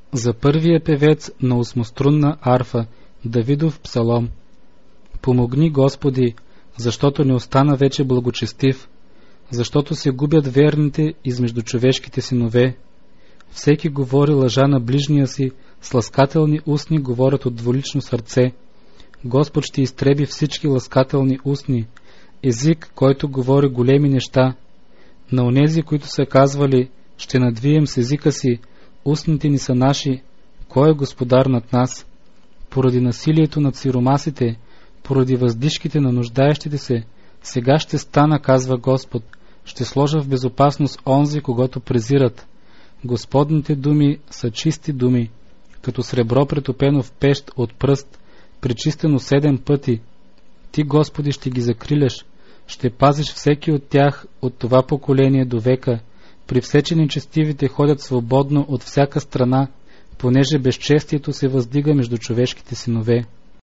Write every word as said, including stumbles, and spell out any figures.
За първия певец на осмострунна арфа, Давидов псалом. Помогни, Господи, защото не остана вече благочестив, защото се губят верните измежду човешките синове. Всеки говори лъжа на ближния си, с ласкателни устни говорят от двулично сърце. Господ ще изтреби всички ласкателни устни, език, който говори големи неща. На онези, които са казвали, ще надвием с езика си, устните ни са наши, кой е господар над нас? Поради насилието над сиромасите, поради въздишките на нуждаещите се, сега ще стана, казва Господ, ще сложа в безопасност онзи, когото презират. Господните думи са чисти думи, като сребро претопено в пещ от пръст, пречистено седем пъти. Ти, Господи, ще ги закриляш, ще пазиш всеки от тях от това поколение до века. При все, че нечестивите ходят свободно от всяка страна, понеже безчестието се въздига между човешките синове.